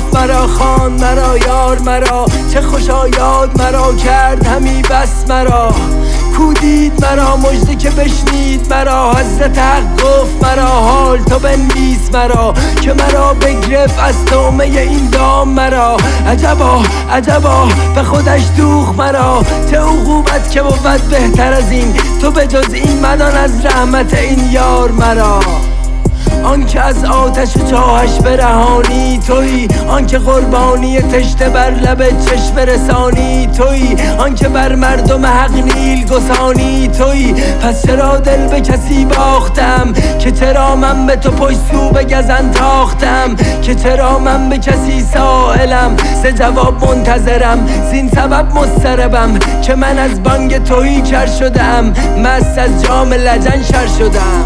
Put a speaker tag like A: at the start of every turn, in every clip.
A: گفت مرا خواند مرا یار مرا، چه خوشا یاد مرا کرد همی بس مرا. کودید مرا مژده که بشنید مرا، حضرت حق گفت مرا حال تو بنویس مرا، که مرا بگرفت از طعمه این دام مرا. عجبا عجبا به خودش دوخ مرا، چه عقوبت که بود بهتر از این، تو به جز این مدان از رحمت این یار مرا. آن که از آتش چاهش برهانی تویی، آن که قربانی تشنه بر لب چشم رسانی تویی، آن که بر مردم حق نیل گسانی تویی. پس چرا دل به کسی باختم، که چرا من به تو پشت سو به گزند تاختم، که چرا من به کسی سائلم ز جواب منتظرم، زین سبب مضطربم که من از بانگ تویی کر شدم، مست از جام لجن شر شدم.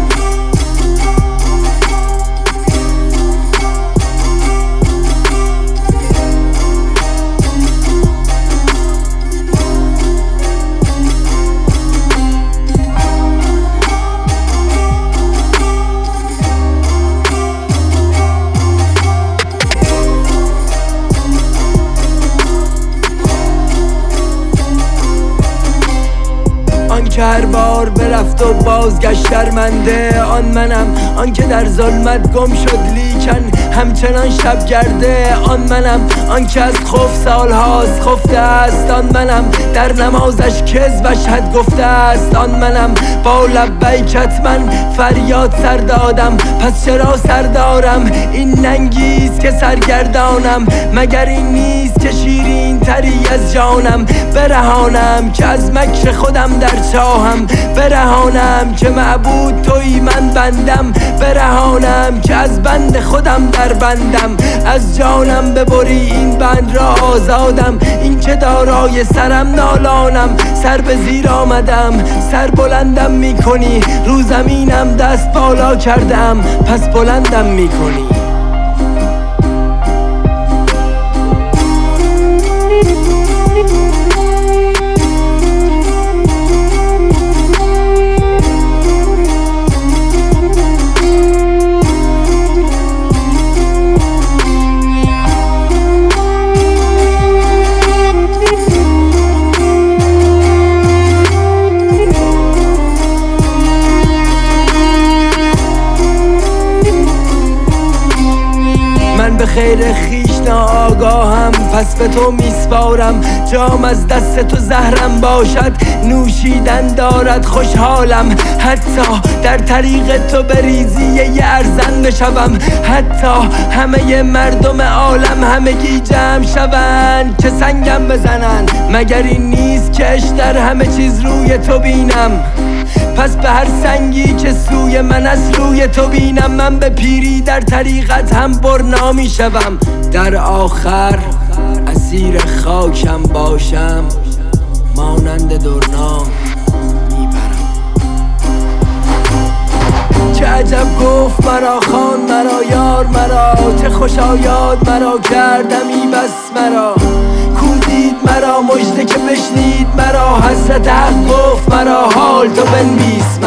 A: که هر بار برفت و بازگشت شرمنده، آن منم آن که در ظلمت گم شد لیکن همچنان شب گرده، آن منم آن که از خوف سالهاست خفته است، آن منم در نمازش کذبش حد گفته است، آن منم با لبیکت من فریاد سر دادم، پس چرا سر دارم این ننگیست که سرگردانم، مگر این نیست که شیرین تری از جانم برهانم، که از مکر خودم در چاهم برهانم، که معبود تویی من بندم برهانم، که از بند خودم در بندم، از جانم ببری این بند را آزادم، این که دارای سرم نالانم، سر به زیر آمدم سر بلندم میکنی، رو زمینم دست بالا کردم پس بلندم میکنی. به خیر خویش ناآگاهم پس به تو میسپارم، جام از دست تو زهرم باشد نوشیدن دارد خوشحالم، حتی در طریق تو بریزی یه ارزن بشوم، حتی همه مردم عالم همگی جمع شوند که سنگم بزنن، مگر این نیست که در همه چیز روی تو بینم، پس به هر سنگی که سوی من از روی تو بینم، من به پیری در طریقت هم برنا می شوم، در آخر اسیر خاکم باشم مانند درنا میبرم. چه عجب گفت مرا خواند مرا یار مرا، چه خوشا یاد مرا کردمی بس مرا. کودید مرا مژده که بشنید مرا، حضرت حق گفت مرا حال تو بنویس